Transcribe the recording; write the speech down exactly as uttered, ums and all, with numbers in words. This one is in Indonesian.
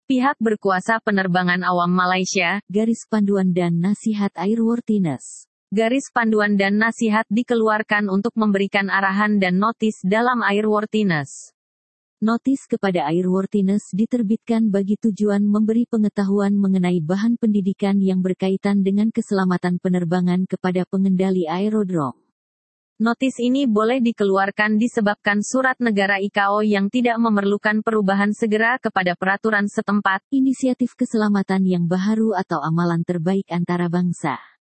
Pihak berkuasa penerbangan awam Malaysia, Garis Panduan dan Nasihat Airworthiness. Garis panduan dan nasihat dikeluarkan untuk memberikan arahan dan notis dalam airworthiness. Notis kepada airworthiness diterbitkan bagi tujuan memberi pengetahuan mengenai bahan pendidikan yang berkaitan dengan keselamatan penerbangan kepada pengendali aerodrom. Notis ini boleh dikeluarkan disebabkan surat negara I C A O yang tidak memerlukan perubahan segera kepada peraturan setempat, inisiatif keselamatan yang baharu atau amalan terbaik antara bangsa.